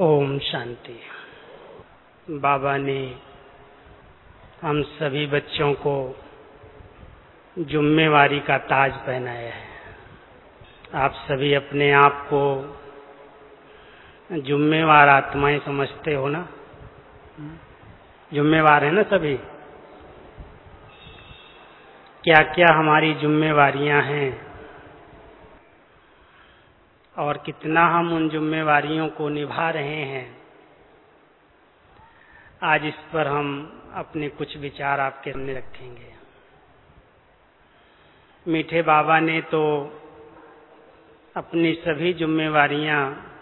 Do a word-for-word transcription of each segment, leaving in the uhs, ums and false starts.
ओम शांति। बाबा ने हम सभी बच्चों को जुम्मेवारी का ताज पहनाया है। आप सभी अपने आप को जुम्मेवार आत्माएं समझते हो ना? जुम्मेवार है ना सभी? क्या क्या हमारी जुम्मेवारियां हैं और कितना हम उन जुम्मेवारियों को निभा रहे हैं, आज इस पर हम अपने कुछ विचार आपके सामने रखेंगे। मीठे बाबा ने तो अपनी सभी जुम्मेवारियां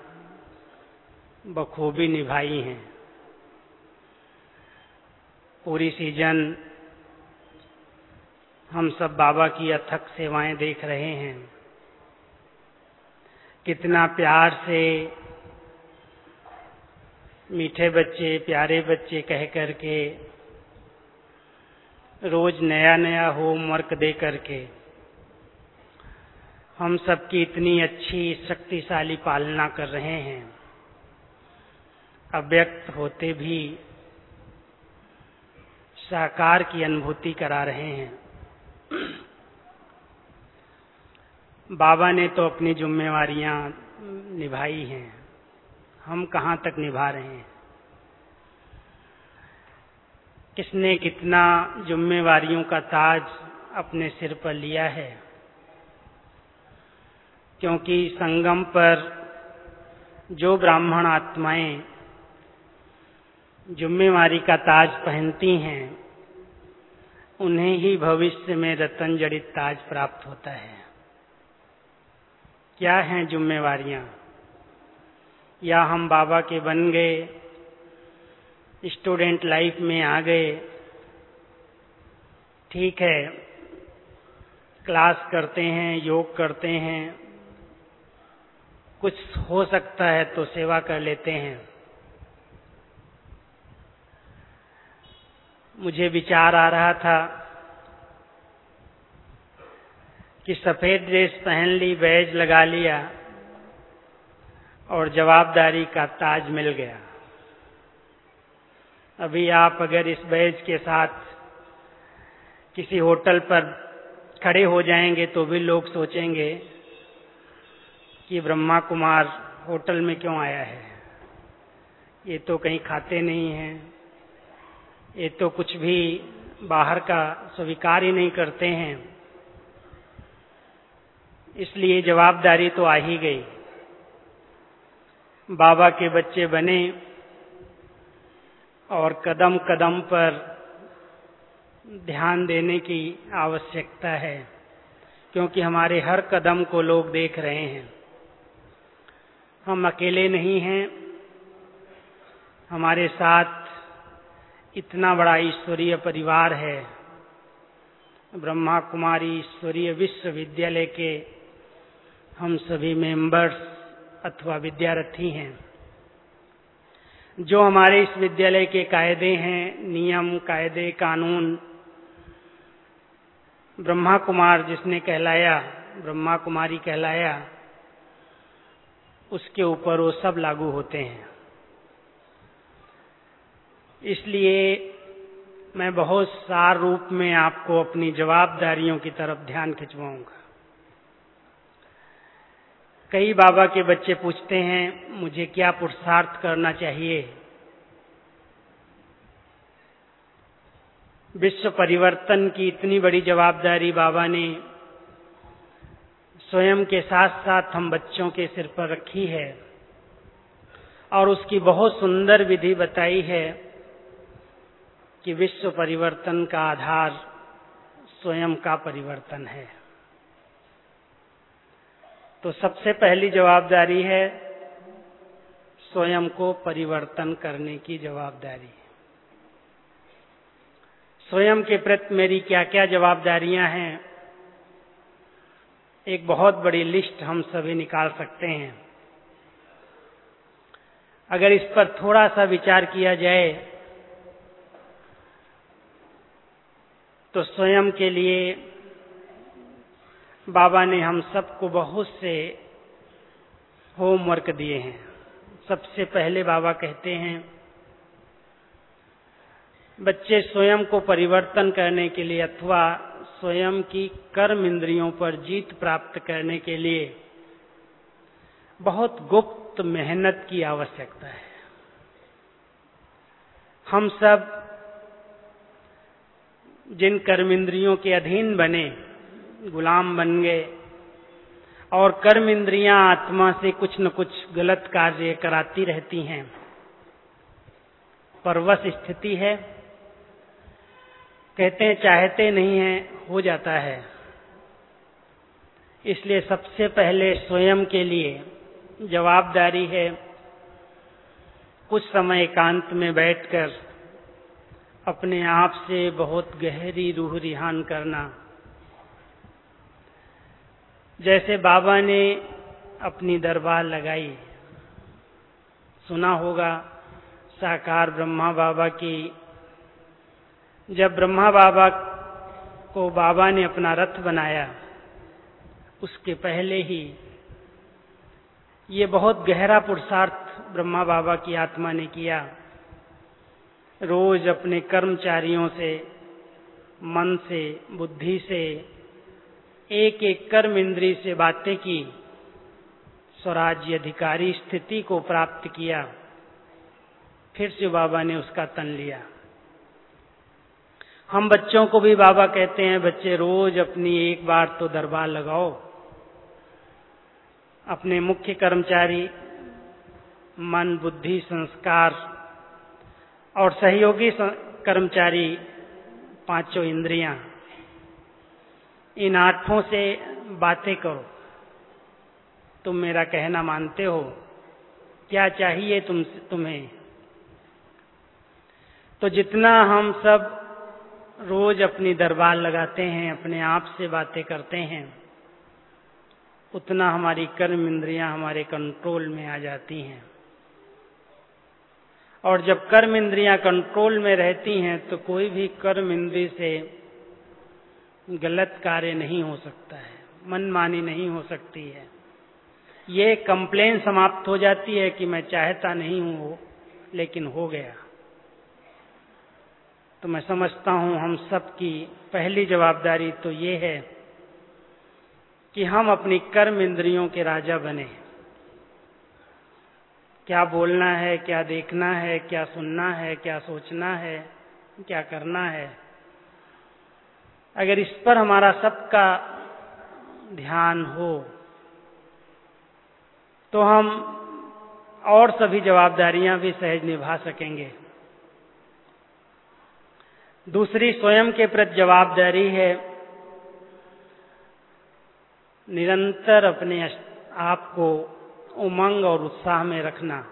बखूबी निभाई हैं। पूरी सीजन हम सब बाबा की अथक सेवाएं देख रहे हैं। कितना प्यार से मीठे बच्चे, प्यारे बच्चे कह करके रोज नया नया होमवर्क दे करके हम सबकी इतनी अच्छी शक्तिशाली पालना कर रहे हैं। अव्यक्त होते भी साकार की अनुभूति करा रहे हैं। बाबा ने तो अपनी जुम्मेवारियां निभाई हैं, हम कहाँ तक निभा रहे हैं? किसने कितना जुम्मेवारियों का ताज अपने सिर पर लिया है? क्योंकि संगम पर जो ब्राह्मण आत्माएं जुम्मेवारी का ताज पहनती हैं, उन्हें ही भविष्य में रतन जड़ित ताज प्राप्त होता है। क्या हैं जुम्मेवारियां? या हम बाबा के बन गए, स्टूडेंट लाइफ में आ गए, ठीक है, क्लास करते हैं, योग करते हैं, कुछ हो सकता है तो सेवा कर लेते हैं। मुझे विचार आ रहा था कि सफेद ड्रेस पहन ली, बैज लगा लिया और जवाबदारी का ताज मिल गया। अभी आप अगर इस बैज के साथ किसी होटल पर खड़े हो जाएंगे तो भी लोग सोचेंगे कि ब्रह्मा कुमार होटल में क्यों आया है, ये तो कहीं खाते नहीं हैं, ये तो कुछ भी बाहर का स्वीकार ही नहीं करते हैं। इसलिए जवाबदारी तो आ ही गई। बाबा के बच्चे बने और कदम कदम पर ध्यान देने की आवश्यकता है, क्योंकि हमारे हर कदम को लोग देख रहे हैं। हम अकेले नहीं हैं, हमारे साथ इतना बड़ा ईश्वरीय परिवार है। ब्रह्मा कुमारी ईश्वरीय विश्वविद्यालय के हम सभी मेंबर्स अथवा विद्यार्थी हैं। जो हमारे इस विद्यालय के कायदे हैं, नियम, कायदे, कानून, ब्रह्मा कुमार जिसने कहलाया, ब्रह्मा कुमारी कहलाया, उसके ऊपर वो सब लागू होते हैं। इसलिए मैं बहुत सार रूप में आपको अपनी जवाबदारियों की तरफ ध्यान खिंचवाऊंगा। कई बाबा के बच्चे पूछते हैं, मुझे क्या पुरुषार्थ करना चाहिए? विश्व परिवर्तन की इतनी बड़ी जवाबदारी बाबा ने स्वयं के साथ साथ हम बच्चों के सिर पर रखी है और उसकी बहुत सुंदर विधि बताई है कि विश्व परिवर्तन का आधार स्वयं का परिवर्तन है। तो सबसे पहली जवाबदारी है स्वयं को परिवर्तन करने की जवाबदारी। स्वयं के प्रति मेरी क्या क्या जवाबदारियां हैं, एक बहुत बड़ी लिस्ट हम सभी निकाल सकते हैं। अगर इस पर थोड़ा सा विचार किया जाए तो स्वयं के लिए बाबा ने हम सबको बहुत से होमवर्क दिए हैं। सबसे पहले बाबा कहते हैं बच्चे स्वयं को परिवर्तन करने के लिए अथवा स्वयं की कर्म इंद्रियों पर जीत प्राप्त करने के लिए बहुत गुप्त मेहनत की आवश्यकता है। हम सब जिन कर्म इंद्रियों के अधीन बने, गुलाम बन गए और कर्म इंद्रियां आत्मा से कुछ न कुछ गलत कार्य कराती रहती हैं, परवश स्थिति है। कहते हैं चाहते नहीं हैं, हो जाता है। इसलिए सबसे पहले स्वयं के लिए जवाबदारी है कुछ समय एकांत में बैठकर अपने आप से बहुत गहरी रूह रिहान करना। जैसे बाबा ने अपनी दरबार लगाई, सुना होगा साकार ब्रह्मा बाबा की। जब ब्रह्मा बाबा को बाबा ने अपना रथ बनाया, उसके पहले ही ये बहुत गहरा पुरुषार्थ ब्रह्मा बाबा की आत्मा ने किया। रोज अपने कर्मचारियों से, मन से, बुद्धि से, एक एक कर्म इंद्री से बातें की, स्वराज्य अधिकारी स्थिति को प्राप्त किया। फिर से बाबा ने उसका तन लिया। हम बच्चों को भी बाबा कहते हैं बच्चे रोज अपनी एक बार तो दरबार लगाओ। अपने मुख्य कर्मचारी मन, बुद्धि, संस्कार और सहयोगी कर्मचारी पांचों इंद्रियां, इन आठों से बातें करो। तुम मेरा कहना मानते हो? क्या चाहिए तुम तुम्हें? तो जितना हम सब रोज अपनी दरबार लगाते हैं, अपने आप से बातें करते हैं, उतना हमारी कर्म इंद्रियां हमारे कंट्रोल में आ जाती हैं। और जब कर्म इंद्रियां कंट्रोल में रहती हैं तो कोई भी कर्म इंद्री से गलत कार्य नहीं हो सकता है, मनमानी नहीं हो सकती है। ये कंप्लेन समाप्त हो जाती है कि मैं चाहता नहीं हूं, लेकिन हो गया। तो मैं समझता हूं हम सबकी पहली जवाबदारी तो ये है कि हम अपनी कर्म इंद्रियों के राजा बने। क्या बोलना है, क्या देखना है, क्या सुनना है, क्या सोचना है, क्या करना है, अगर इस पर हमारा सबका ध्यान हो तो हम और सभी जवाबदारियां भी सहज निभा सकेंगे। दूसरी स्वयं के प्रति जवाबदारी है निरंतर अपने आप को उमंग और उत्साह में रखना।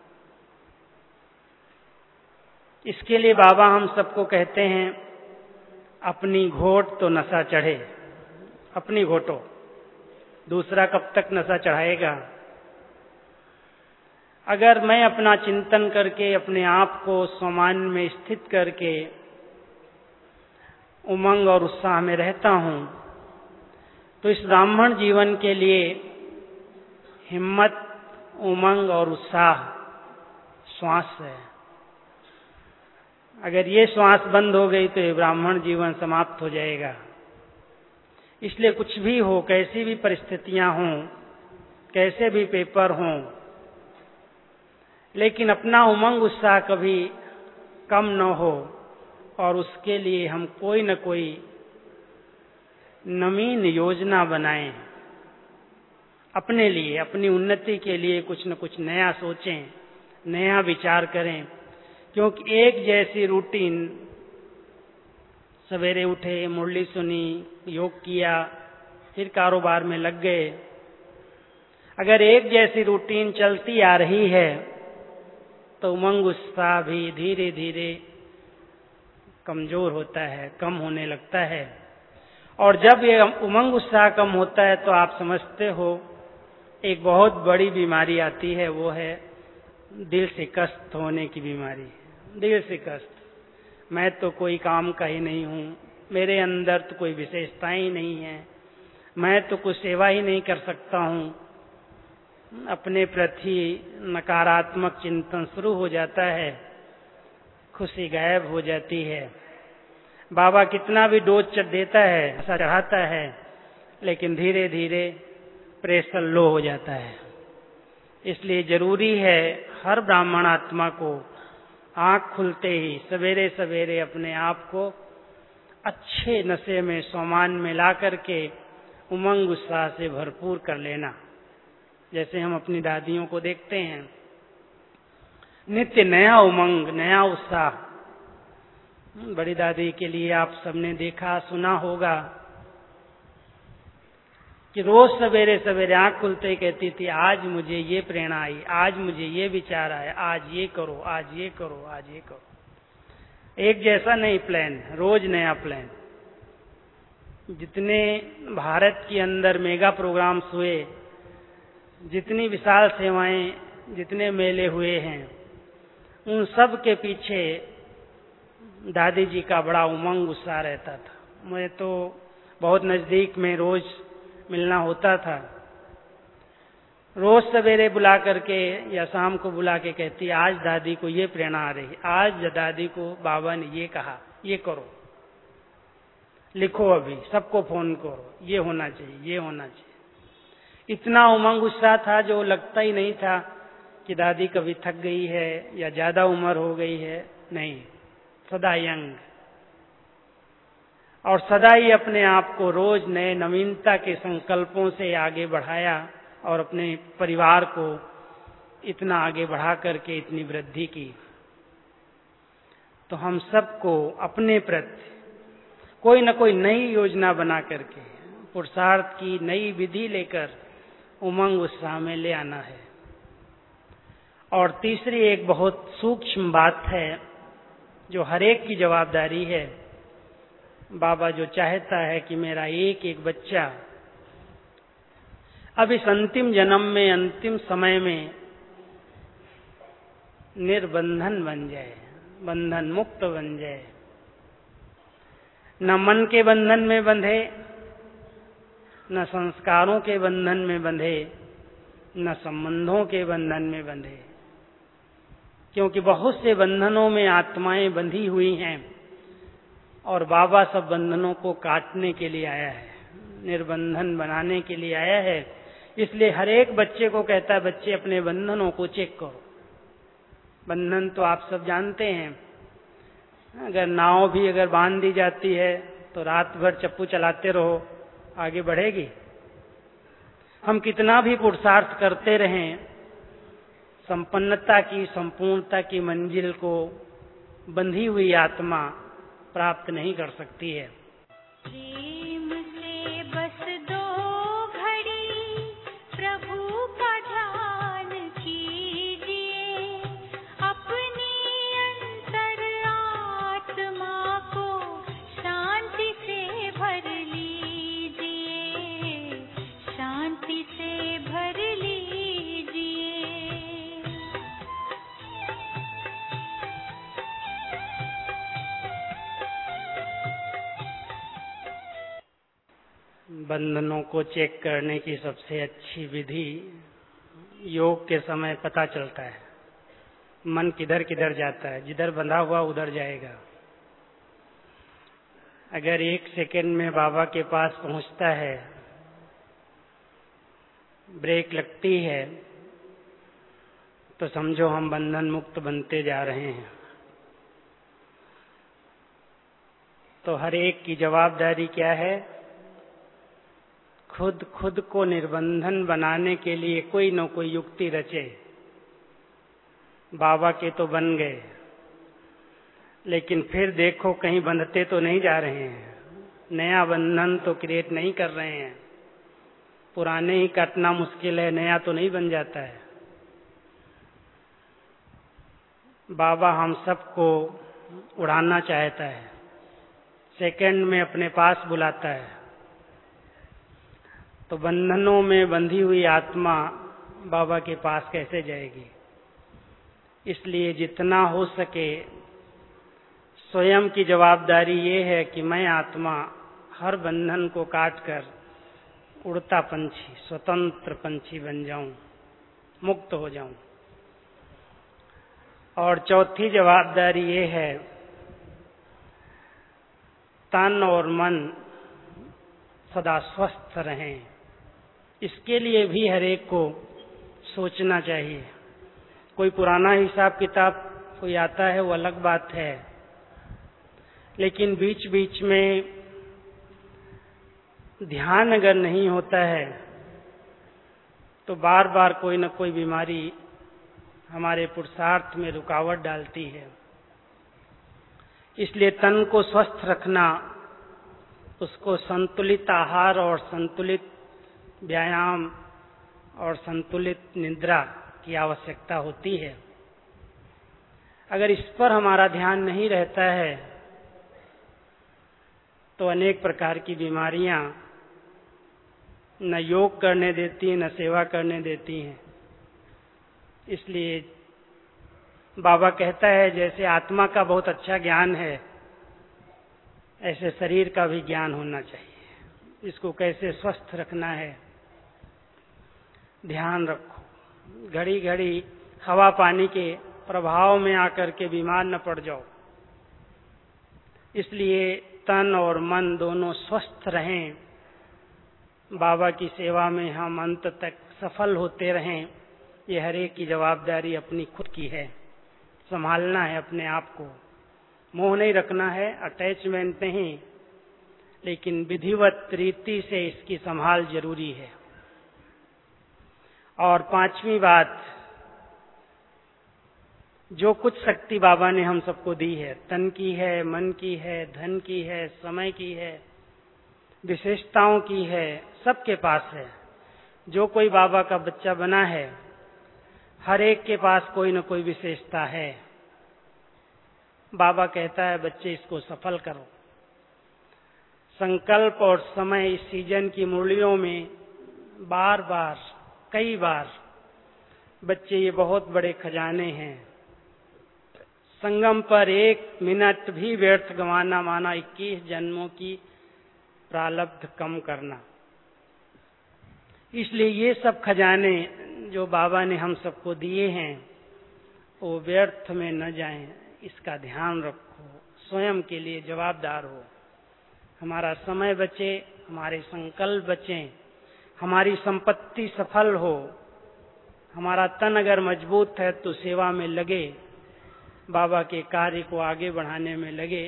इसके लिए बाबा हम सबको कहते हैं अपनी घोट तो नशा चढ़े, अपनी घोटो, दूसरा कब तक नशा चढ़ाएगा। अगर मैं अपना चिंतन करके अपने आप को स्वमान में स्थित करके उमंग और उत्साह में रहता हूं तो इस ब्राह्मण जीवन के लिए हिम्मत, उमंग और उत्साह श्वास है। अगर ये श्वास बंद हो गई तो ये ब्राह्मण जीवन समाप्त हो जाएगा। इसलिए कुछ भी हो, कैसी भी परिस्थितियां हों, कैसे भी पेपर हों, लेकिन अपना उमंग उत्साह कभी कम न हो और उसके लिए हम कोई न कोई नवीन योजना बनाएं। अपने लिए, अपनी उन्नति के लिए कुछ न कुछ नया सोचें, नया विचार करें। क्योंकि एक जैसी रूटीन, सवेरे उठे, मुरली सुनी, योग किया, फिर कारोबार में लग गए, अगर एक जैसी रूटीन चलती आ रही है तो उमंग उत्साह भी धीरे धीरे कमजोर होता है, कम होने लगता है। और जब ये उमंग उत्साह कम होता है तो आप समझते हो एक बहुत बड़ी बीमारी आती है, वो है दिल से कष्ट होने की बीमारी। दिल से कष्ट, मैं तो कोई काम का ही नहीं हूँ, मेरे अंदर तो कोई विशेषता ही नहीं है, मैं तो कुछ सेवा ही नहीं कर सकता हूँ। अपने प्रति नकारात्मक चिंतन शुरू हो जाता है, खुशी गायब हो जाती है। बाबा कितना भी डोज चढ़ देता है, ऐसा चढ़ाता है, लेकिन धीरे धीरे प्रेशर लो हो जाता है। इसलिए जरूरी है हर ब्राह्मण आत्मा को आंख खुलते ही सवेरे सवेरे अपने आप को अच्छे नशे में, सोमान में ला करके उमंग उत्साह से भरपूर कर लेना। जैसे हम अपनी दादियों को देखते हैं, नित्य नया उमंग, नया उत्साह। बड़ी दादी के लिए आप सबने देखा सुना होगा कि रोज सवेरे सवेरे आंख खुलते ही कहती थी, आज मुझे ये प्रेरणा आई, आज मुझे ये विचार आया, आज ये करो, आज ये करो, आज ये करो। एक जैसा नहीं प्लान, रोज नया प्लान। जितने भारत के अंदर मेगा प्रोग्राम्स हुए, जितनी विशाल सेवाएं, जितने मेले हुए हैं, उन सब के पीछे दादी जी का बड़ा उमंग उत्साह रहता था। मुझे तो बहुत नजदीक में रोज मिलना होता था। रोज सवेरे बुला करके या शाम को बुला के कहती, आज दादी को ये प्रेरणा आ रही, आज दादी को बाबा ने ये कहा, ये करो, लिखो, अभी सबको फोन करो, ये होना चाहिए, ये होना चाहिए। इतना उमंग उत्साह था जो लगता ही नहीं था कि दादी कभी थक गई है या ज्यादा उम्र हो गई है। नहीं, सदा यंग, और सदा ही अपने आप को रोज नए नवीनता के संकल्पों से आगे बढ़ाया और अपने परिवार को इतना आगे बढ़ा करके इतनी वृद्धि की। तो हम सबको अपने प्रति कोई न कोई नई योजना बना करके, पुरुषार्थ की नई विधि लेकर उमंग उत्साह में ले आना है। और तीसरी एक बहुत सूक्ष्म बात है जो हर एक की जवाबदारी है। बाबा जो चाहता है कि मेरा एक एक बच्चा अब इस अंतिम जन्म में, अंतिम समय में निर्बंधन बन जाए, बंधन मुक्त बन जाए, न मन के बंधन में बंधे, न संस्कारों के बंधन में बंधे, न संबंधों के बंधन में बंधे। क्योंकि बहुत से बंधनों में आत्माएं बंधी हुई हैं और बाबा सब बंधनों को काटने के लिए आया है, निर्बंधन बनाने के लिए आया है। इसलिए हर एक बच्चे को कहता है, बच्चे अपने बंधनों को चेक करो। बंधन तो आप सब जानते हैं, अगर नाव भी अगर बांध दी जाती है तो रात भर चप्पू चलाते रहो, आगे बढ़ेगी? हम कितना भी पुरुषार्थ करते रहें, संपन्नता की, संपूर्णता की मंजिल को बंधी हुई आत्मा प्राप्त नहीं कर सकती है। प्रेम से बस दो घड़ी प्रभु का ध्यान कीजिए, अपनी अंतर आत्मा को शांति से भर लीजिए, शांति से भर लीजिए। बंधनों को चेक करने की सबसे अच्छी विधि योग के समय पता चलता है। मन किधर किधर जाता है, जिधर बंधा हुआ उधर जाएगा। अगर एक सेकंड में बाबा के पास पहुंचता है, ब्रेक लगती है, तो समझो हम बंधन मुक्त बनते जा रहे हैं। तो हर एक की जवाबदारी क्या है? खुद खुद को निर्बंधन बनाने के लिए कोई न कोई युक्ति रचे। बाबा के तो बन गए, लेकिन फिर देखो कहीं बंधते तो नहीं जा रहे हैं, नया बंधन तो क्रिएट नहीं कर रहे हैं। पुराने ही काटना मुश्किल है, नया तो नहीं बन जाता है। बाबा हम सबको उड़ाना चाहता है, सेकंड में अपने पास बुलाता है। तो बंधनों में बंधी हुई आत्मा बाबा के पास कैसे जाएगी? इसलिए जितना हो सके स्वयं की जवाबदारी ये है कि मैं आत्मा हर बंधन को काट कर उड़ता पंछी, स्वतंत्र पंछी बन जाऊं। मुक्त हो जाऊं। और चौथी जवाबदारी ये है, तन और मन सदा स्वस्थ रहें। इसके लिए भी हर एक को सोचना चाहिए। कोई पुराना हिसाब किताब कोई आता है वो अलग बात है, लेकिन बीच बीच में ध्यान अगर नहीं होता है तो बार बार कोई न कोई बीमारी हमारे पुरुषार्थ में रुकावट डालती है। इसलिए तन को स्वस्थ रखना, उसको संतुलित आहार और संतुलित व्यायाम और संतुलित निद्रा की आवश्यकता होती है। अगर इस पर हमारा ध्यान नहीं रहता है तो अनेक प्रकार की बीमारियां न योग करने देती हैं, न सेवा करने देती हैं। इसलिए बाबा कहता है, जैसे आत्मा का बहुत अच्छा ज्ञान है, ऐसे शरीर का भी ज्ञान होना चाहिए। इसको कैसे स्वस्थ रखना है, ध्यान रखो। घड़ी घड़ी हवा पानी के प्रभाव में आकर के बीमार न पड़ जाओ। इसलिए तन और मन दोनों स्वस्थ रहें, बाबा की सेवा में हम अंत तक सफल होते रहें। ये हर एक की जवाबदारी अपनी खुद की है। संभालना है अपने आप को, मोह नहीं रखना है, अटैचमेंट नहीं, लेकिन विधिवत रीति से इसकी संभाल जरूरी है। और पांचवी बात, जो कुछ शक्ति बाबा ने हम सबको दी है, तन की है, मन की है, धन की है, समय की है, विशेषताओं की है, सबके पास है। जो कोई बाबा का बच्चा बना है, हर एक के पास कोई न कोई विशेषता है। बाबा कहता है, बच्चे इसको सफल करो। संकल्प और समय इस सीजन की मुरलियों में बार बार, कई बार, बच्चे ये बहुत बड़े खजाने हैं। संगम पर एक मिनट भी व्यर्थ गंवाना माना इक्कीस जन्मों की प्रारब्ध कम करना। इसलिए ये सब खजाने जो बाबा ने हम सबको दिए हैं वो व्यर्थ में न जाएं, इसका ध्यान रखो। स्वयं के लिए जवाबदार हो। हमारा समय बचे, हमारे संकल्प बचे, हमारी संपत्ति सफल हो, हमारा तन अगर मजबूत है तो सेवा में लगे, बाबा के कार्य को आगे बढ़ाने में लगे।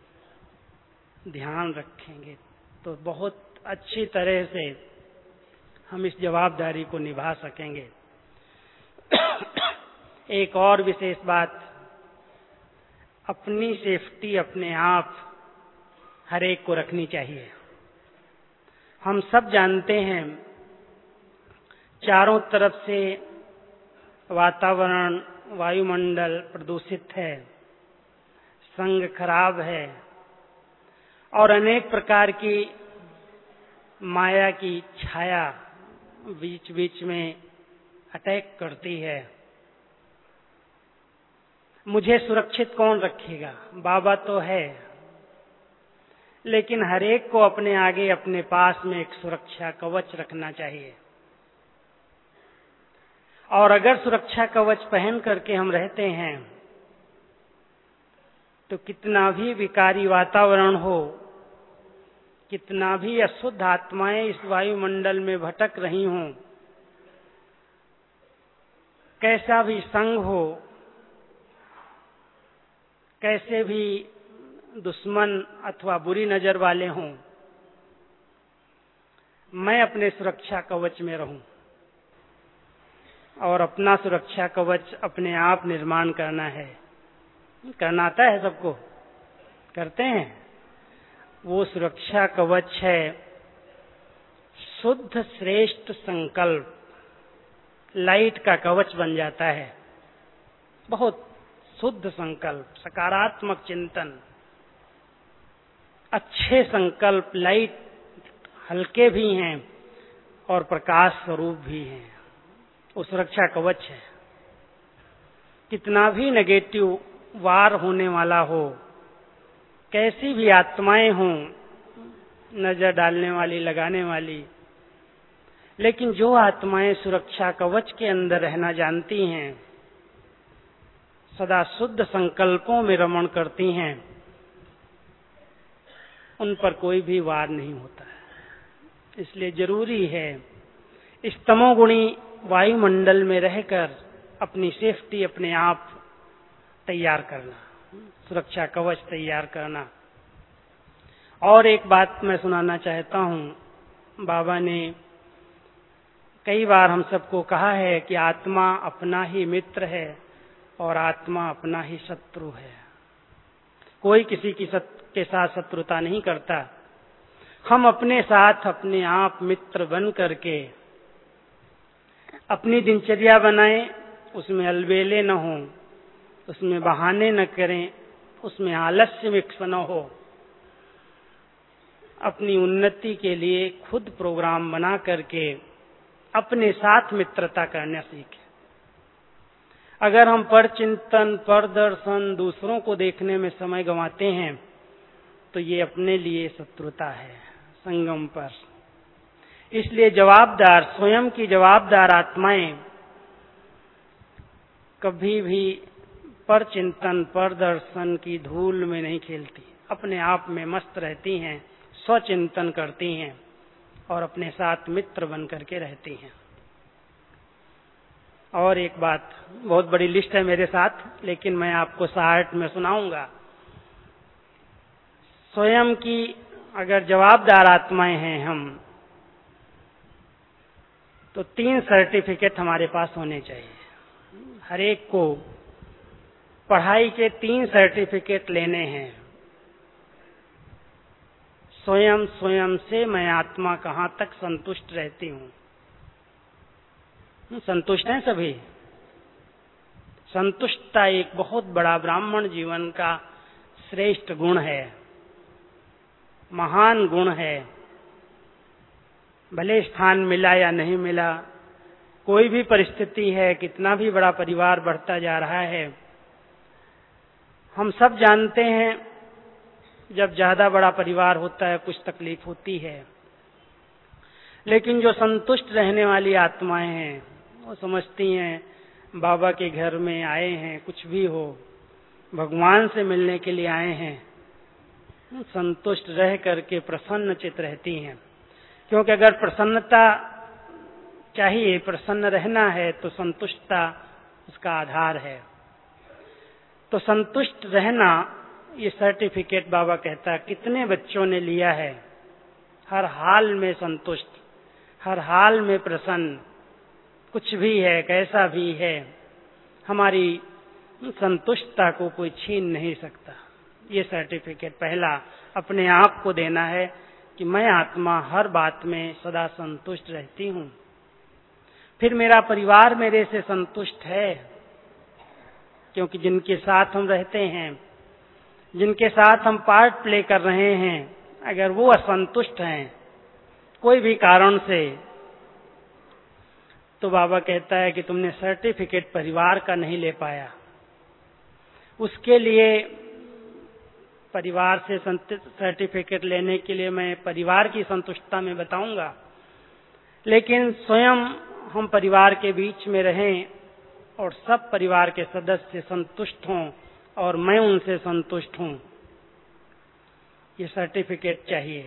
ध्यान रखेंगे तो बहुत अच्छी तरह से हम इस जवाबदारी को निभा सकेंगे। एक और विशेष बात, अपनी सेफ्टी अपने आप हर एक को रखनी चाहिए। हम सब जानते हैं चारों तरफ से वातावरण, वायुमंडल प्रदूषित है, संग खराब है और अनेक प्रकार की माया की छाया बीच बीच में अटैक करती है। मुझे सुरक्षित कौन रखेगा? बाबा तो है, लेकिन हर एक को अपने आगे, अपने पास में एक सुरक्षा कवच रखना चाहिए। और अगर सुरक्षा कवच पहन करके हम रहते हैं तो कितना भी विकारी वातावरण हो, कितना भी अशुद्ध आत्माएं इस वायुमंडल में भटक रही हों, कैसा भी संग हो, कैसे भी दुश्मन अथवा बुरी नजर वाले हों, मैं अपने सुरक्षा कवच में रहूं। और अपना सुरक्षा कवच अपने आप निर्माण करना है। करना आता है सबको? करते हैं। वो सुरक्षा कवच है शुद्ध श्रेष्ठ संकल्प। लाइट का कवच बन जाता है। बहुत शुद्ध संकल्प, सकारात्मक चिंतन, अच्छे संकल्प, लाइट हल्के भी हैं और प्रकाश स्वरूप भी हैं। वो सुरक्षा कवच है। कितना भी नेगेटिव वार होने वाला हो, कैसी भी आत्माएं हों नजर डालने वाली, लगाने वाली, लेकिन जो आत्माएं सुरक्षा कवच के अंदर रहना जानती हैं, सदा शुद्ध संकल्पों में रमण करती हैं, उन पर कोई भी वार नहीं होता है। इसलिए जरूरी है इस तमोगुणी वायुमंडल में रहकर अपनी सेफ्टी अपने आप तैयार करना, सुरक्षा कवच तैयार करना। और एक बात मैं सुनाना चाहता हूँ, बाबा ने कई बार हम सबको कहा है कि आत्मा अपना ही मित्र है और आत्मा अपना ही शत्रु है। कोई किसी की सत, के साथ शत्रुता नहीं करता। हम अपने साथ अपने आप मित्र बन करके अपनी दिनचर्या बनाएं, उसमें अलबेले न हो, उसमें बहाने न करें, उसमें आलस्य मिक्स न हो। अपनी उन्नति के लिए खुद प्रोग्राम बना करके अपने साथ मित्रता करना सीखें। अगर हम पर चिंतन, पर दर्शन, दूसरों को देखने में समय गंवाते हैं तो ये अपने लिए शत्रुता है संगम पर। इसलिए जवाबदार, स्वयं की जवाबदार आत्माएं कभी भी पर चिंतन, पर दर्शन की धूल में नहीं खेलती, अपने आप में मस्त रहती हैं, स्वचिंतन करती हैं और अपने साथ मित्र बन करके रहती हैं। और एक बात, बहुत बड़ी लिस्ट है मेरे साथ, लेकिन मैं आपको शार्ट में सुनाऊंगा। स्वयं की अगर जवाबदार आत्माएं हैं हम, तो तीन सर्टिफिकेट हमारे पास होने चाहिए। हर एक को पढ़ाई के तीन सर्टिफिकेट लेने हैं। स्वयं स्वयं से मैं आत्मा कहाँ तक संतुष्ट रहती हूँ। संतुष्ट हैं सभी? संतुष्टता एक बहुत बड़ा ब्राह्मण जीवन का श्रेष्ठ गुण है, महान गुण है। भले स्थान मिला या नहीं मिला, कोई भी परिस्थिति है, कितना भी बड़ा परिवार बढ़ता जा रहा है, हम सब जानते हैं जब ज्यादा बड़ा परिवार होता है कुछ तकलीफ होती है। लेकिन जो संतुष्ट रहने वाली आत्माएं हैं, वो समझती हैं बाबा के घर में आए हैं, कुछ भी हो भगवान से मिलने के लिए आए हैं, संतुष्ट रह करके प्रसन्न चित रहती हैं। क्योंकि अगर प्रसन्नता चाहिए, प्रसन्न रहना है, तो संतुष्टता उसका आधार है। तो संतुष्ट रहना, ये सर्टिफिकेट बाबा कहता है कितने बच्चों ने लिया है। हर हाल में संतुष्ट, हर हाल में प्रसन्न, कुछ भी है, कैसा भी है, हमारी संतुष्टता को कोई छीन नहीं सकता। ये सर्टिफिकेट पहला अपने आप को देना है कि मैं आत्मा हर बात में सदा संतुष्ट रहती हूँ। फिर मेरा परिवार मेरे से संतुष्ट है, क्योंकि जिनके साथ हम रहते हैं, जिनके साथ हम पार्ट प्ले कर रहे हैं, अगर वो असंतुष्ट हैं कोई भी कारण से, तो बाबा कहता है कि तुमने सर्टिफिकेट परिवार का नहीं ले पाया। उसके लिए परिवार से सर्टिफिकेट लेने के लिए मैं परिवार की संतुष्टता में बताऊंगा, लेकिन स्वयं हम परिवार के बीच में रहें और सब परिवार के सदस्य संतुष्ट हों और मैं उनसे संतुष्ट हूं, ये सर्टिफिकेट चाहिए।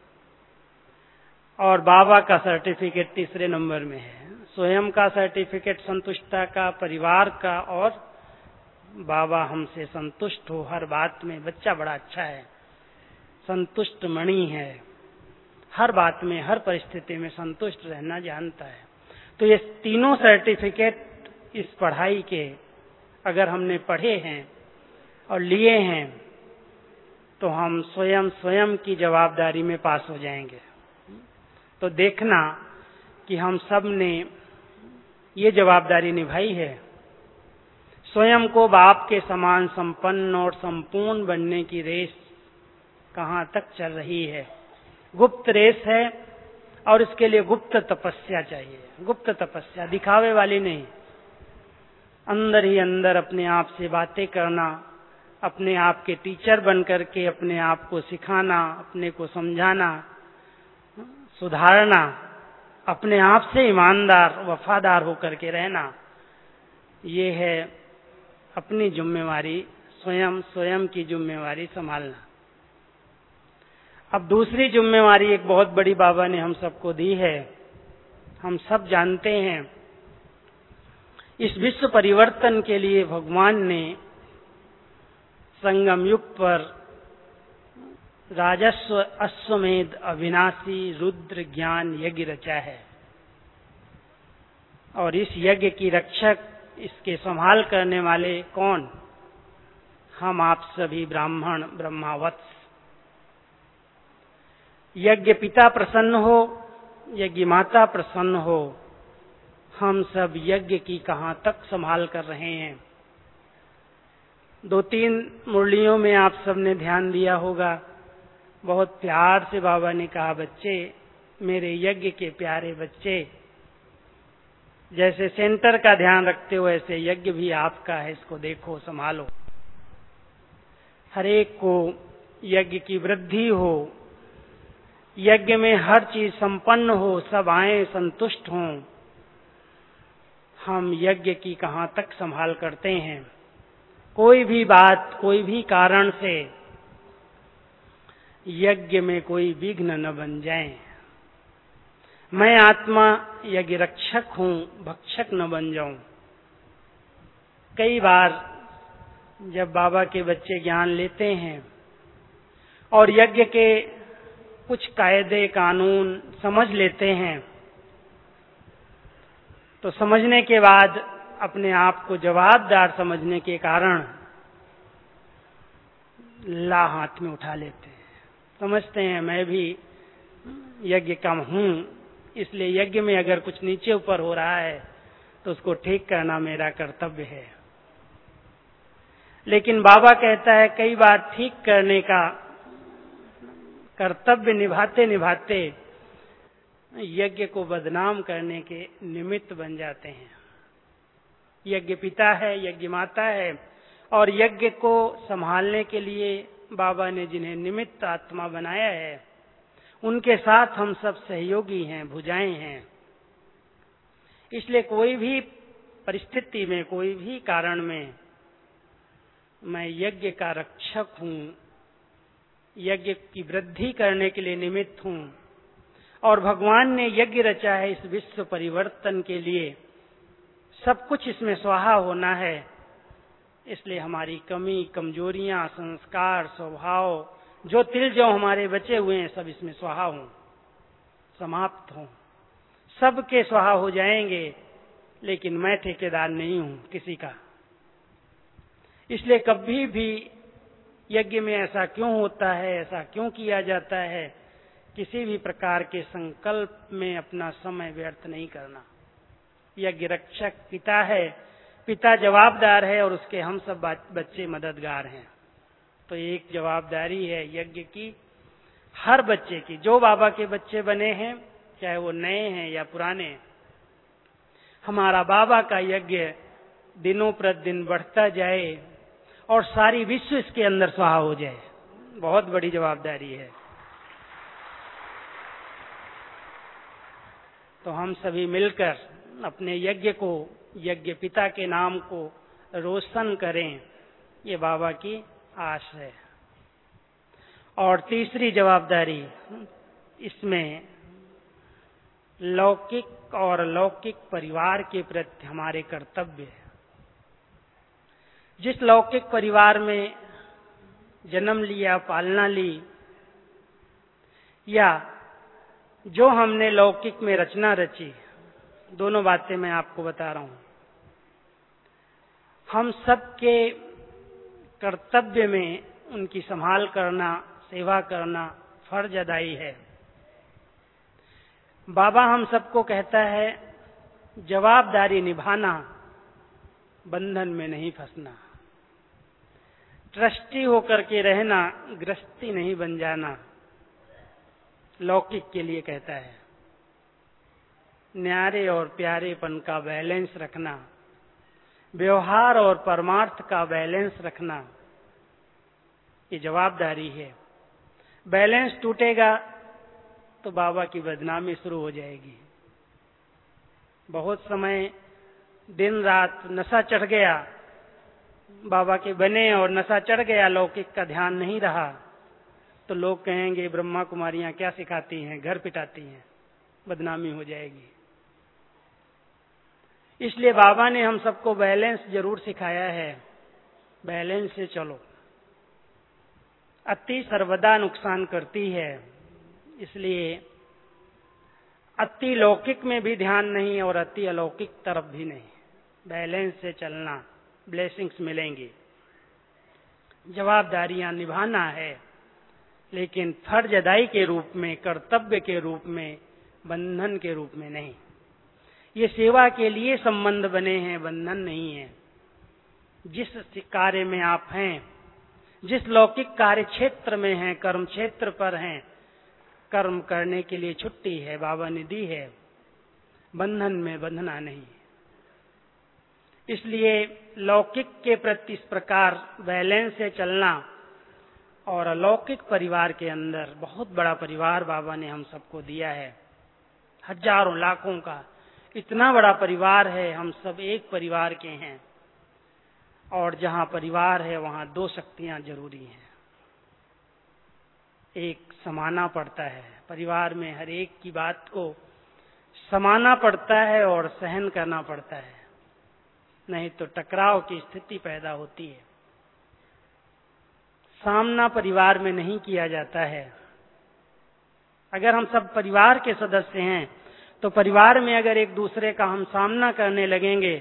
और बाबा का सर्टिफिकेट तीसरे नंबर में है। स्वयं का सर्टिफिकेट संतुष्टता का, परिवार का, और बाबा हमसे संतुष्ट हो हर बात में। बच्चा बड़ा अच्छा है, संतुष्ट मणि है, हर बात में, हर परिस्थिति में संतुष्ट रहना जानता है। तो ये तीनों सर्टिफिकेट इस पढ़ाई के अगर हमने पढ़े हैं और लिए हैं, तो हम स्वयं स्वयं की जवाबदारी में पास हो जाएंगे। तो देखना कि हम सब ने ये जवाबदारी निभाई है, स्वयं को बाप के समान संपन्न और संपूर्ण बनने की रेस कहाँ तक चल रही है। गुप्त रेस है और इसके लिए गुप्त तपस्या चाहिए। गुप्त तपस्या, दिखावे वाली नहीं, अंदर ही अंदर अपने आप से बातें करना, अपने आप के टीचर बन करके अपने आप को सिखाना, अपने को समझाना, सुधारना, अपने आप से ईमानदार वफादार होकर के रहना, ये है अपनी जिम्मेवारी, स्वयं स्वयं की जिम्मेवारी संभालना। अब दूसरी जिम्मेवारी एक बहुत बड़ी बाबा ने हम सबको दी है। हम सब जानते हैं इस विश्व परिवर्तन के लिए भगवान ने संगम युग पर राजस्व अश्वमेध अविनाशी रुद्र ज्ञान यज्ञ रचा है, और इस यज्ञ की रक्षक, इसके संभाल करने वाले कौन? हम आप सभी ब्राह्मण ब्रह्मावत्स। यज्ञ पिता प्रसन्न हो, यज्ञ माता प्रसन्न हो, हम सब यज्ञ की कहां तक संभाल कर रहे हैं। दो तीन मुरलियों में आप सबने ध्यान दिया होगा, बहुत प्यार से बाबा ने कहा, बच्चे मेरे यज्ञ के प्यारे बच्चे, जैसे सेंटर का ध्यान रखते हो ऐसे यज्ञ भी आपका है, इसको देखो संभालो। हर एक को यज्ञ की वृद्धि हो, यज्ञ में हर चीज संपन्न हो, सब आए संतुष्ट हों। हम यज्ञ की कहां तक संभाल करते हैं? कोई भी बात, कोई भी कारण से यज्ञ में कोई विघ्न न बन जाए। मैं आत्मा यज्ञ रक्षक हूं, भक्षक न बन जाऊं। कई बार जब बाबा के बच्चे ज्ञान लेते हैं और यज्ञ के कुछ कायदे कानून समझ लेते हैं, तो समझने के बाद अपने आप को जवाबदार समझने के कारण ला हाथ में उठा लेते हैं। समझते हैं मैं भी यज्ञ कम हूं, इसलिए यज्ञ में अगर कुछ नीचे ऊपर हो रहा है तो उसको ठीक करना मेरा कर्तव्य है। लेकिन बाबा कहता है कई बार ठीक करने का कर्तव्य निभाते निभाते यज्ञ को बदनाम करने के निमित्त बन जाते हैं। यज्ञ पिता है, यज्ञ माता है, और यज्ञ को संभालने के लिए बाबा ने जिन्हें निमित्त आत्मा बनाया है, उनके साथ हम सब सहयोगी हैं, भुजाएं हैं। इसलिए कोई भी परिस्थिति में, कोई भी कारण में मैं यज्ञ का रक्षक हूं, यज्ञ की वृद्धि करने के लिए निमित्त हूं, और भगवान ने यज्ञ रचा है इस विश्व परिवर्तन के लिए। सब कुछ इसमें स्वाहा होना है, इसलिए हमारी कमी, कमजोरियां, संस्कार, स्वभाव, जो तिल जो हमारे बचे हुए हैं, सब इसमें स्वाहा हों, समाप्त हों। सबके स्वाहा हो जाएंगे, लेकिन मैं ठेकेदार नहीं हूं किसी का। इसलिए कभी भी यज्ञ में ऐसा क्यों होता है, ऐसा क्यों किया जाता है, किसी भी प्रकार के संकल्प में अपना समय व्यर्थ नहीं करना। यज्ञ रक्षक पिता है, पिता जवाबदार है, और उसके हम सब बच्चे मददगार हैं। तो एक जवाबदारी है यज्ञ की, हर बच्चे की। जो बाबा के बच्चे बने हैं, चाहे वो नए हैं या पुराने, हमारा बाबा का यज्ञ दिनों प्रतिदिन बढ़ता जाए और सारी विश्व इसके अंदर स्वाहा हो जाए। बहुत बड़ी जवाबदारी है। तो हम सभी मिलकर अपने यज्ञ को, यज्ञ पिता के नाम को रोशन करें, ये बाबा की आश है। और तीसरी जवाबदारी इसमें लौकिक और अलौकिक परिवार के प्रति हमारे कर्तव्य है। जिस लौकिक परिवार में जन्म लिया, पालना ली, या जो हमने लौकिक में रचना रची, दोनों बातें मैं आपको बता रहा हूं। हम सबके कर्तव्य में उनकी संभाल करना, सेवा करना फर्ज अदाई है। बाबा हम सबको कहता है जवाबदारी निभाना, बंधन में नहीं फंसना, ट्रस्टी होकर के रहना, गृहस्थी नहीं बन जाना। लौकिक के लिए कहता है न्यारे और प्यारेपन का बैलेंस रखना, व्यवहार और परमार्थ का बैलेंस रखना, ये जवाबदारी है। बैलेंस टूटेगा तो बाबा की बदनामी शुरू हो जाएगी। बहुत समय दिन रात नशा चढ़ गया, बाबा के बने और नशा चढ़ गया, लौकिक का ध्यान नहीं रहा, तो लोग कहेंगे ब्रह्मा कुमारियां क्या सिखाती हैं, घर पिटाती हैं, बदनामी हो जाएगी। इसलिए बाबा ने हम सबको बैलेंस जरूर सिखाया है, बैलेंस से चलो। अति सर्वदा नुकसान करती है, इसलिए अति लौकिक में भी ध्यान नहीं और अति अलौकिक तरफ भी नहीं, बैलेंस से चलना, ब्लेसिंग्स मिलेंगी। जवाबदारियां निभाना है, लेकिन फर्ज अदाई के रूप में, कर्तव्य के रूप में, बंधन के रूप में नहीं। ये सेवा के लिए संबंध बने हैं, बंधन नहीं है। जिस कार्य में आप हैं, जिस लौकिक कार्य क्षेत्र में हैं, कर्म क्षेत्र पर हैं, कर्म करने के लिए छुट्टी है, बाबा ने दी है, बंधन में बंधना नहीं। इसलिए लौकिक के प्रति इस प्रकार बैलेंस से चलना और अलौकिक परिवार के अंदर, बहुत बड़ा परिवार बाबा ने हम सबको दिया है, हजारों लाखों का इतना बड़ा परिवार है, हम सब एक परिवार के हैं। और जहां परिवार है वहां दो शक्तियां जरूरी हैं। एक समाना पड़ता है, परिवार में हर एक की बात को समाना पड़ता है और सहन करना पड़ता है, नहीं तो टकराव की स्थिति पैदा होती है। सामना परिवार में नहीं किया जाता है। अगर हम सब परिवार के सदस्य हैं तो परिवार में अगर एक दूसरे का हम सामना करने लगेंगे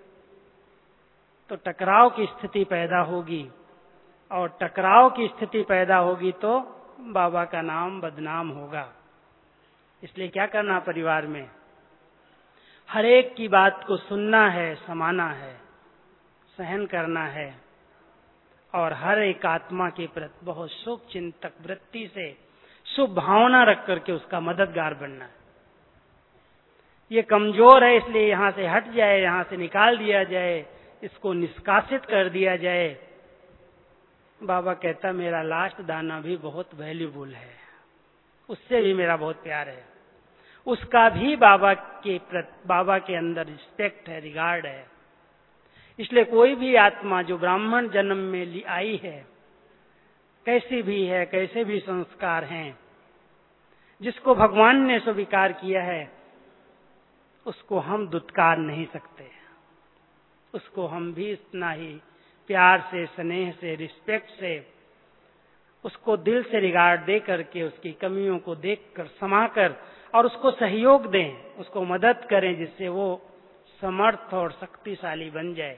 तो टकराव की स्थिति पैदा होगी, और टकराव की स्थिति पैदा होगी तो बाबा का नाम बदनाम होगा। इसलिए क्या करना, परिवार में हर एक की बात को सुनना है, समाना है, सहन करना है, और हर एक आत्मा के प्रति बहुत शुभ चिंतक वृत्ति से शुभ भावना रख करके उसका मददगार बनना है। ये कमजोर है इसलिए यहां से हट जाए, यहां से निकाल दिया जाए, इसको निष्कासित कर दिया जाए। बाबा कहता मेरा लास्ट दाना भी बहुत वैल्यूबल है, उससे भी मेरा बहुत प्यार है, उसका भी बाबा के बाबा के अंदर रिस्पेक्ट है, रिगार्ड है। इसलिए कोई भी आत्मा जो ब्राह्मण जन्म में आई है, कैसी भी है, कैसे भी संस्कार हैं, जिसको भगवान ने स्वीकार किया है, उसको हम दुत्कार नहीं सकते। उसको हम भी इतना ही प्यार से, स्नेह से, रिस्पेक्ट से, उसको दिल से रिगार्ड दे करके, उसकी कमियों को देखकर, समाकर, और उसको सहयोग दें, उसको मदद करें, जिससे वो समर्थ और शक्तिशाली बन जाए।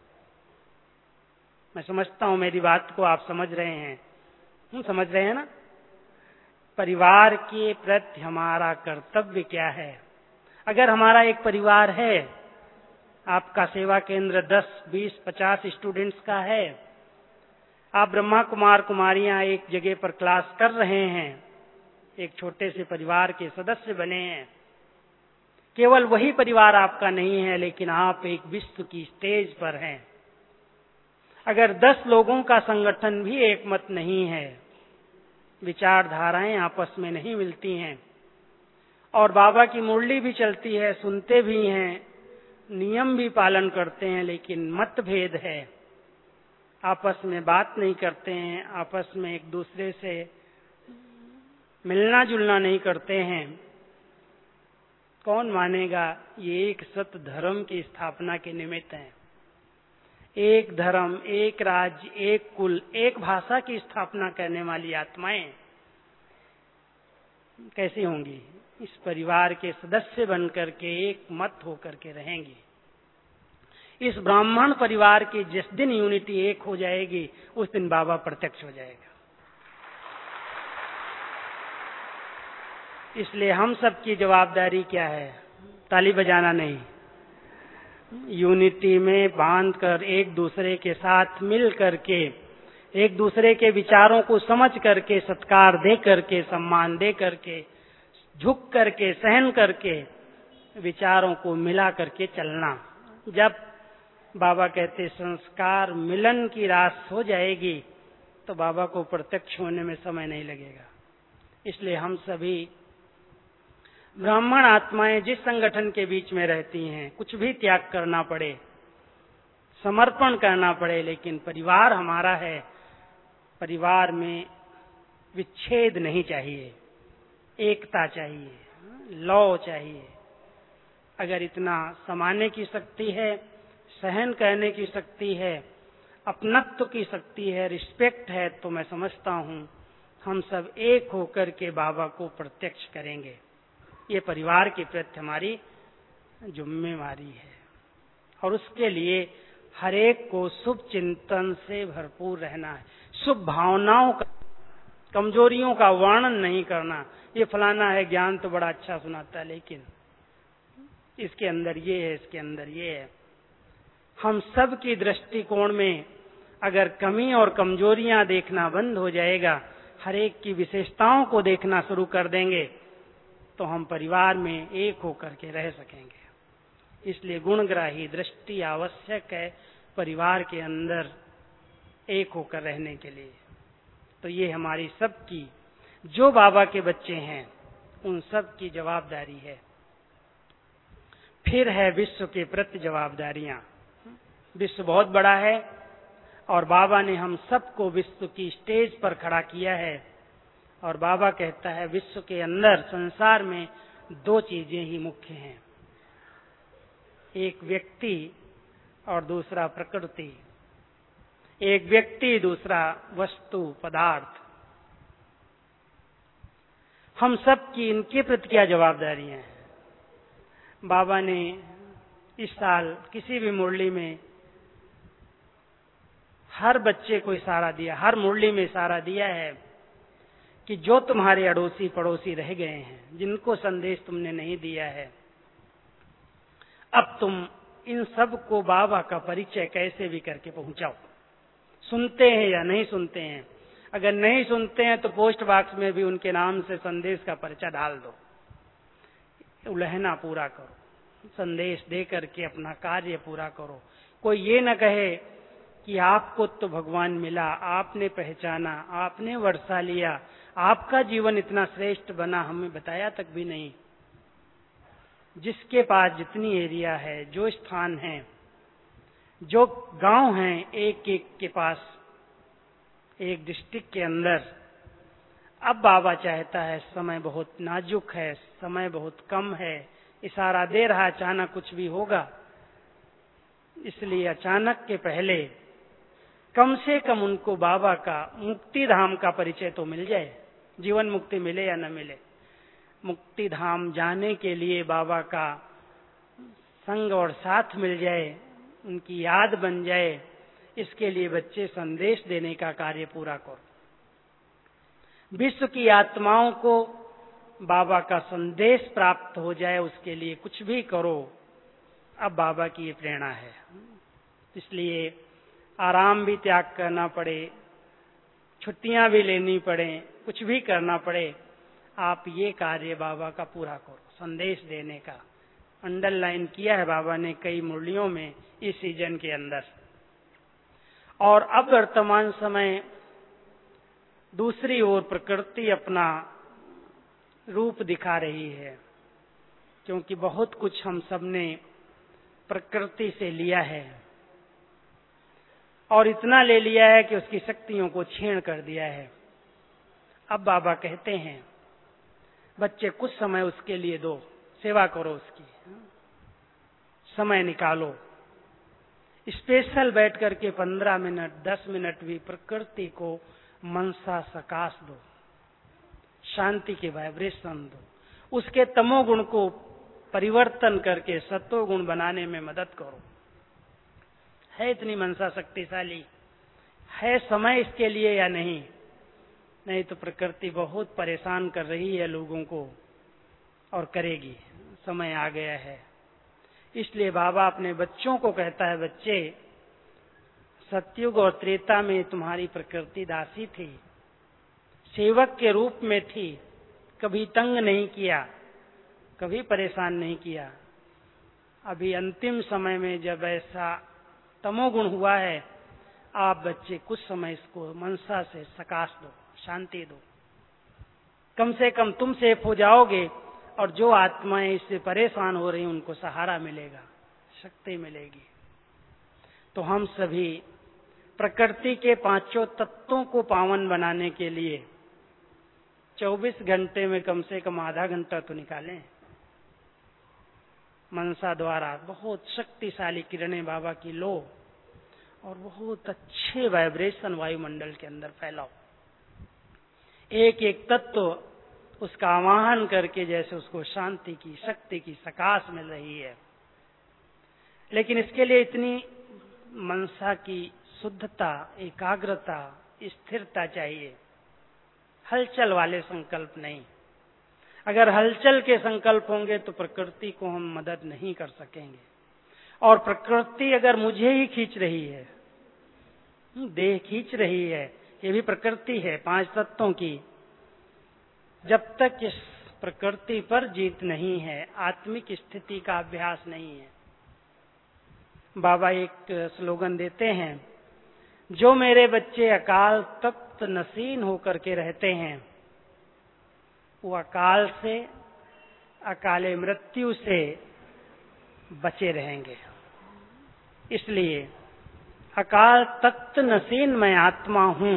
मैं समझता हूं मेरी बात को आप समझ रहे हैं, हम समझ रहे हैं ना। परिवार के प्रति हमारा कर्तव्य क्या है। अगर हमारा एक परिवार है, आपका सेवा केंद्र दस, बीस, पचास स्टूडेंट्स का है, आप ब्रह्मा कुमार कुमारियां एक जगह पर क्लास कर रहे हैं, एक छोटे से परिवार के सदस्य बने हैं। केवल वही परिवार आपका नहीं है, लेकिन आप एक विश्व की स्टेज पर हैं। अगर दस लोगों का संगठन भी एक मत नहीं है, विचारधाराएं आपस में नहीं मिलती हैं, और बाबा की मुरली भी चलती है, सुनते भी हैं, नियम भी पालन करते हैं, लेकिन मतभेद है, आपस में बात नहीं करते हैं, आपस में एक दूसरे से मिलना जुलना नहीं करते हैं, कौन मानेगा ये एक सत धर्म की स्थापना के निमित्त है। एक धर्म, एक राज्य, एक कुल, एक भाषा की स्थापना करने वाली आत्माएं कैसी होंगी। इस परिवार के सदस्य बनकर के एक मत होकर के रहेंगी। इस ब्राह्मण परिवार की जिस दिन यूनिटी एक हो जाएगी, उस दिन बाबा प्रत्यक्ष हो जाएगा। इसलिए हम सब की जवाबदारी क्या है, ताली बजाना नहीं, यूनिटी में बांध कर एक दूसरे के साथ मिल करके, एक दूसरे के विचारों को समझ करके, सत्कार दे करके, सम्मान दे करके, झुक करके, सहन करके, विचारों को मिला करके चलना। जब बाबा कहते संस्कार मिलन की रास हो जाएगी, तो बाबा को प्रत्यक्ष होने में समय नहीं लगेगा। इसलिए हम सभी ब्राह्मण आत्माएं जिस संगठन के बीच में रहती हैं, कुछ भी त्याग करना पड़े, समर्पण करना पड़े, लेकिन परिवार हमारा है, परिवार में विच्छेद नहीं चाहिए, एकता चाहिए, लौ चाहिए। अगर इतना समाने की शक्ति है, सहन करने की शक्ति है, अपनत्व की शक्ति है, रिस्पेक्ट है, तो मैं समझता हूँ हम सब एक होकर के बाबा को प्रत्यक्ष करेंगे। ये परिवार के प्रति हमारी जिम्मेवारी है और उसके लिए हर एक को शुभ चिंतन से भरपूर रहना है, शुभ भावनाओं का, कमजोरियों का वर्णन नहीं करना। ये फलाना है, ज्ञान तो बड़ा अच्छा सुनाता है, लेकिन इसके अंदर ये है, इसके अंदर ये है। हम सब की दृष्टिकोण में अगर कमी और कमजोरियां देखना बंद हो जाएगा, हर एक की विशेषताओं को देखना शुरू कर देंगे, तो हम परिवार में एक होकर के रह सकेंगे। इसलिए गुणग्राही दृष्टि आवश्यक है परिवार के अंदर एक होकर रहने के लिए। तो ये हमारी सबकी, जो बाबा के बच्चे हैं उन सब की जवाबदारी है। फिर है विश्व के प्रति जवाबदारियां। विश्व बहुत बड़ा है और बाबा ने हम सबको विश्व की स्टेज पर खड़ा किया है और बाबा कहता है विश्व के अंदर, संसार में दो चीजें ही मुख्य हैं, एक व्यक्ति और दूसरा प्रकृति, एक व्यक्ति दूसरा वस्तु पदार्थ। हम सब की इनके प्रति क्या जवाबदारी है? बाबा ने इस साल किसी भी मुरली में हर बच्चे को इशारा दिया, हर मुरली में इशारा दिया है कि जो तुम्हारे अड़ोसी पड़ोसी रह गए हैं, जिनको संदेश तुमने नहीं दिया है, अब तुम इन सब को बाबा का परिचय कैसे भी करके पहुंचाओ। सुनते हैं या नहीं सुनते हैं, अगर नहीं सुनते हैं तो पोस्ट बॉक्स में भी उनके नाम से संदेश का पर्चा डाल दो, उलहना पूरा करो, संदेश दे करके अपना कार्य पूरा करो। कोई ये न कहे कि आपको तो भगवान मिला, आपने पहचाना, आपने वर्षा लिया, आपका जीवन इतना श्रेष्ठ बना, हमें बताया तक भी नहीं। जिसके पास जितनी एरिया है, जो स्थान है, जो गांव हैं, एक एक के पास, एक डिस्ट्रिक्ट के अंदर, अब बाबा चाहता है, समय बहुत नाजुक है, समय बहुत कम है, इशारा दे रहा, अचानक कुछ भी होगा, इसलिए अचानक के पहले कम से कम उनको बाबा का मुक्ति धाम का परिचय तो मिल जाए। जीवन मुक्ति मिले या न मिले, मुक्ति धाम जाने के लिए बाबा का संग और साथ मिल जाए, उनकी याद बन जाए, इसके लिए बच्चे संदेश देने का कार्य पूरा करो। विश्व की आत्माओं को बाबा का संदेश प्राप्त हो जाए, उसके लिए कुछ भी करो। अब बाबा की ये प्रेरणा है, इसलिए आराम भी त्याग करना पड़े, छुट्टियां भी लेनी पड़े, कुछ भी करना पड़े, आप ये कार्य बाबा का पूरा करो, संदेश देने का। अंडरलाइन किया है बाबा ने कई मुरलियों में इस सीजन के अंदर। और अब वर्तमान समय दूसरी ओर प्रकृति अपना रूप दिखा रही है, क्योंकि बहुत कुछ हम सब ने प्रकृति से लिया है और इतना ले लिया है कि उसकी शक्तियों को छीण कर दिया है। अब बाबा कहते हैं बच्चे कुछ समय उसके लिए दो, सेवा करो उसकी, समय निकालो, स्पेशल बैठ करके पंद्रह मिनट दस मिनट भी प्रकृति को मनसा सकाश दो, शांति के वाइब्रेशन दो, उसके तमोगुण को परिवर्तन करके सत्वगुण बनाने में मदद करो। है इतनी मनसा शक्तिशाली? है समय इसके लिए या नहीं? नहीं तो प्रकृति बहुत परेशान कर रही है लोगों को और करेगी, समय आ गया है। इसलिए बाबा अपने बच्चों को कहता है, बच्चे सतयुग और त्रेता में तुम्हारी प्रकृति दासी थी, सेवक के रूप में थी, कभी तंग नहीं किया, कभी परेशान नहीं किया। अभी अंतिम समय में जब ऐसा तमोगुण हुआ है, आप बच्चे कुछ समय इसको मनसा से सकाश दो, शांति दो। कम से कम तुम सेफ हो जाओगे, और जो आत्माएं इससे परेशान हो रही उनको सहारा मिलेगा, शक्ति मिलेगी। तो हम सभी प्रकृति के पांचों तत्वों को पावन बनाने के लिए चौबीस घंटे में कम से कम आधा घंटा तो निकालें। मनसा द्वारा बहुत शक्तिशाली किरणें बाबा की लो और बहुत अच्छे वाइब्रेशन वायुमंडल के अंदर फैलाओ। एक एक तत्व उसका आवाहन करके जैसे उसको शांति की, शक्ति की सकाश मिल रही है। लेकिन इसके लिए इतनी मनसा की शुद्धता, एकाग्रता, स्थिरता चाहिए, हलचल वाले संकल्प नहीं। अगर हलचल के संकल्प होंगे तो प्रकृति को हम मदद नहीं कर सकेंगे। और प्रकृति अगर मुझे ही खींच रही है, देह खींच रही है, ये भी प्रकृति है पांच तत्वों की। जब तक इस प्रकृति पर जीत नहीं है, आत्मिक स्थिति का अभ्यास नहीं है। बाबा एक स्लोगन देते हैं, जो मेरे बच्चे अकाल तप्त नसीन होकर के रहते हैं वो अकाल से, अकाले मृत्यु से बचे रहेंगे। इसलिए अकाल तख्त नसीन मैं आत्मा हूं।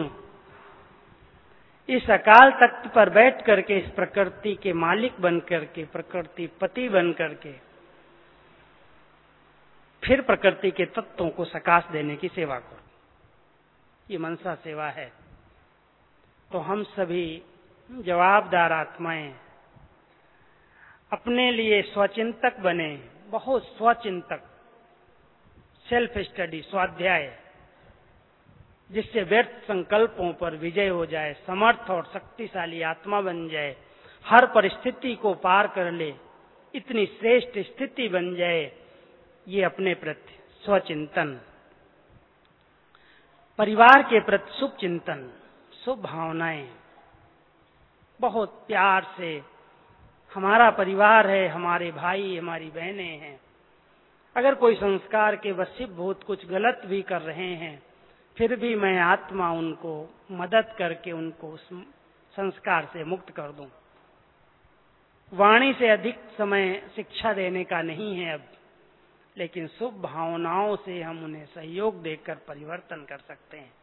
इस अकाल तख्त पर बैठ करके, इस प्रकृति के मालिक बन करके, प्रकृति पति बन करके फिर प्रकृति के तत्वों को सकाश देने की सेवा करो। ये मनसा सेवा है। तो हम सभी जवाबदार आत्माएं अपने लिए स्वचिंतक बने, बहुत स्वचिंतक, सेल्फ स्टडी, स्वाध्याय, जिससे व्यर्थ संकल्पों पर विजय हो जाए, समर्थ और शक्तिशाली आत्मा बन जाए, हर परिस्थिति को पार कर ले, इतनी श्रेष्ठ स्थिति बन जाए। ये अपने प्रति स्वचिंतन, परिवार के प्रति शुभ चिंतन, शुभ भावनाएं, बहुत प्यार से हमारा परिवार है, हमारे भाई, हमारी बहनें हैं। अगर कोई संस्कार के वशीभूत कुछ गलत भी कर रहे हैं, फिर भी मैं आत्मा उनको मदद करके उनको उस संस्कार से मुक्त कर दूं। वाणी से अधिक समय शिक्षा देने का नहीं है अब, लेकिन शुभ भावनाओं से हम उन्हें सहयोग देकर परिवर्तन कर सकते हैं।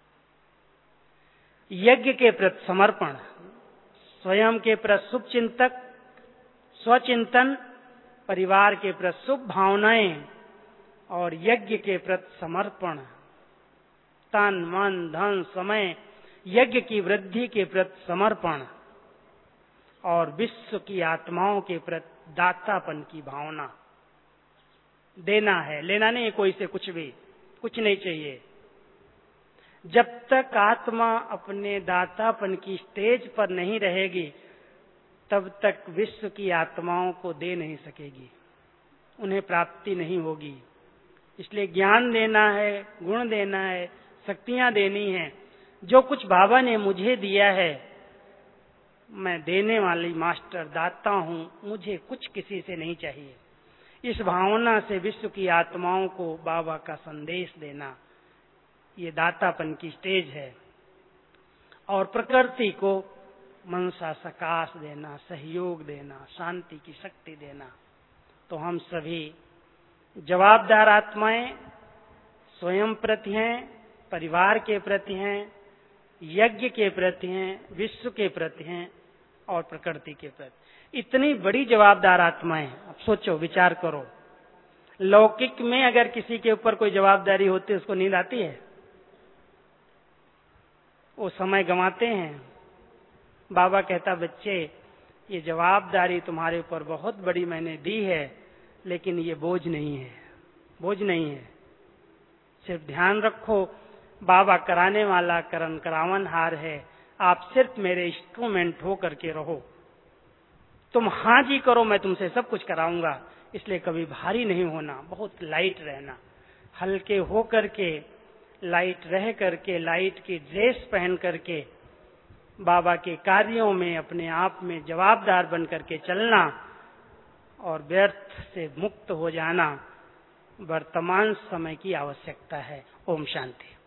यज्ञ के प्रति समर्पण, स्वयं के प्रति शुभ चिंतक, स्वचिंतन, परिवार के प्रति शुभ भावनाएं और यज्ञ के प्रति समर्पण, तन मन धन समय, यज्ञ की वृद्धि के प्रति समर्पण और विश्व की आत्माओं के प्रति दातापन की भावना। देना है, लेना नहीं, कोई से कुछ भी, कुछ नहीं चाहिए। जब तक आत्मा अपने दातापन की स्टेज पर नहीं रहेगी, तब तक विश्व की आत्माओं को दे नहीं सकेगी, उन्हें प्राप्ति नहीं होगी। इसलिए ज्ञान देना है, गुण देना है, शक्तियां देनी है। जो कुछ बाबा ने मुझे दिया है, मैं देने वाली मास्टर दाता हूं, मुझे कुछ किसी से नहीं चाहिए। इस भावना से विश्व की आत्माओं को बाबा का संदेश देना, ये दातापन की स्टेज है। और प्रकृति को मनसा सकाश देना, सहयोग देना, शांति की शक्ति देना। तो हम सभी जवाबदार आत्माएं स्वयं प्रति हैं, परिवार के प्रति हैं, यज्ञ के प्रति हैं, विश्व के प्रति हैं और प्रकृति के प्रति। इतनी बड़ी जवाबदार आत्माएं। अब सोचो, विचार करो, लौकिक में अगर किसी के ऊपर कोई जवाबदारी होती है, उसको नींद आती है? वो समय गंवाते हैं। बाबा कहता, बच्चे ये जवाबदारी तुम्हारे ऊपर बहुत बड़ी मैंने दी है, लेकिन ये बोझ नहीं है, बोझ नहीं है। सिर्फ ध्यान रखो, बाबा कराने वाला करन करावन हार है, आप सिर्फ मेरे इंस्ट्रूमेंट हो करके रहो। तुम हाँ जी करो, मैं तुमसे सब कुछ कराऊंगा। इसलिए कभी भारी नहीं होना, बहुत लाइट रहना, हल्के हो करके, लाइट रह करके, लाइट की ड्रेस पहन करके बाबा के कार्यों में अपने आप में जवाबदार बन करके चलना और व्यर्थ से मुक्त हो जाना वर्तमान समय की आवश्यकता है। ओम शांति।